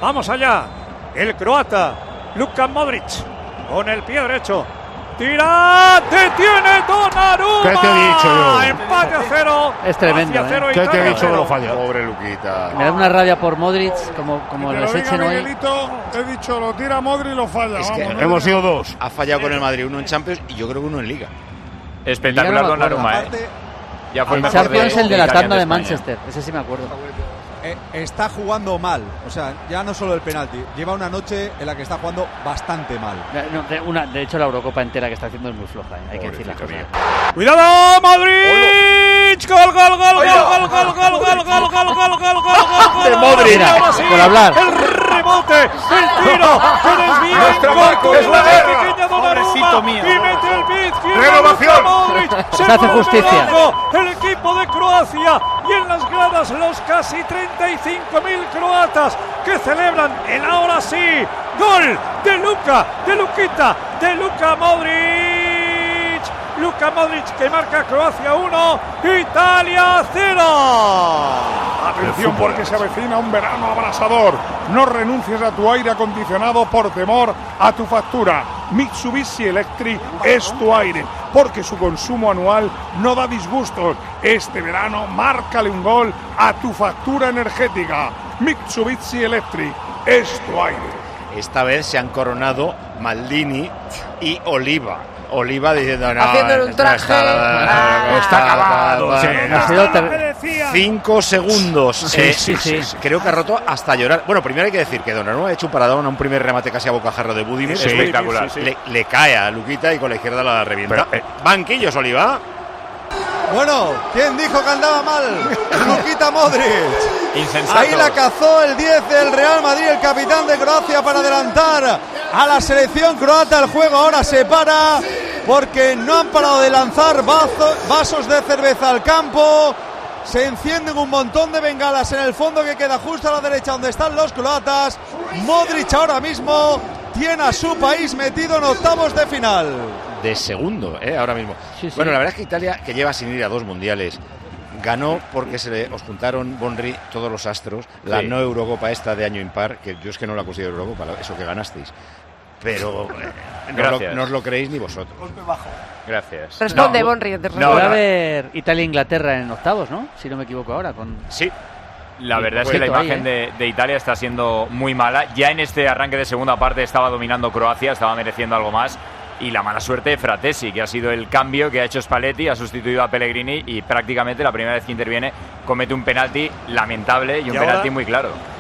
Vamos allá. El croata Luka Modric con el pie derecho. Tira, detiene Donnarumma. ¿Qué te he dicho yo? Empate a 0. Es tremendo, Cero, ¿Qué te he dicho que lo falla? falla? Pobre Luquita. Me da una rabia por Modric, como Te les lo echen diga hoy. Miguelito, he dicho, lo tira Modri y lo falla. Es que Vamos, Hemos sido dos. Ha fallado con el Madrid, uno en Champions y yo creo que uno en Liga. Espectacular Ya no me acuerdo. Donnarumma, Aparte, Ya fue el En mejor Champions, el de la Italia tanda de ante España. Manchester, ese sí me acuerdo. está jugando mal. O sea, ya no solo el penalti. Lleva una noche en la que está jugando bastante mal. No, de hecho, la Eurocopa entera que está haciendo es muy floja, hay que decir las cosas. Cuidado, Modric. Gol, gol, gol, gol, gol, gol, gol, gol, gol, gol, gol, gol, gol, De Modric. Y ahora sí, Por hablar. el rebote, el tiro, que desvía Nuestro en Marco, corto, es la la guerra. pequeña Pobrecito Donnarumma, mío. y mete el pie izquierdo. Renovación. Luka Modric, Se hace vuelve justicia. loco el equipo de Croacia y en las gradas los casi 35.000 croatas que celebran el ahora sí gol de Luquita, de Luka Modric. Luka Modric que marca Croacia 1, Italia 0. Atención porque se avecina un verano abrasador. No renuncies a tu aire acondicionado por temor a tu factura. Mitsubishi Electric es tu aire, porque su consumo anual no da disgustos. Este verano márcale un gol a tu factura energética. Mitsubishi Electric es tu aire. Esta vez se han coronado Maldini y Oliva. Oliva diciendo no, Haciéndole un traje. Está acabado. Sí, Ha sido Lo que decía. 5 segundos. Sí. Creo que ha roto hasta llorar. Bueno, primero hay que decir que Donnarumma ha hecho un paradón a un primer remate casi a bocajarro de Budimir. Sí, espectacular. Le cae a Luquita y con la izquierda la revienta. Pero, Banquillos, Oliva. Bueno, ¿quién dijo que andaba mal? Luka Modric. Insensato. Ahí la cazó el 10 del Real Madrid, el capitán de Croacia, para adelantar a la selección croata. El juego ahora se para porque no han parado de lanzar vasos de cerveza al campo. Se encienden un montón de bengalas en el fondo que queda justo a la derecha donde están los croatas. Modric ahora mismo tiene a su país metido en octavos de final. De segundo, ahora mismo. Sí. Bueno, la verdad es que Italia, que lleva sin ir a 2 mundiales, ganó porque os juntaron, Bonri, todos los astros, la Sí. no Eurocopa esta de año impar, que yo es que no la considero Eurocopa, eso que ganasteis. Pero Gracias. no os lo creéis ni vosotros. Gracias. Responde, No. Bonri. Va a haber Italia-Inglaterra en octavos, ¿no? Si no me equivoco ahora. Sí. La Y verdad es que la poquito ahí, imagen de Italia está siendo muy mala. Ya en este arranque de segunda parte estaba dominando Croacia, estaba mereciendo algo más. Y la mala suerte de Fratesi, que ha sido el cambio que ha hecho Spalletti, ha sustituido a Pellegrini y prácticamente la primera vez que interviene comete un penalti lamentable y un ahora penalti muy claro.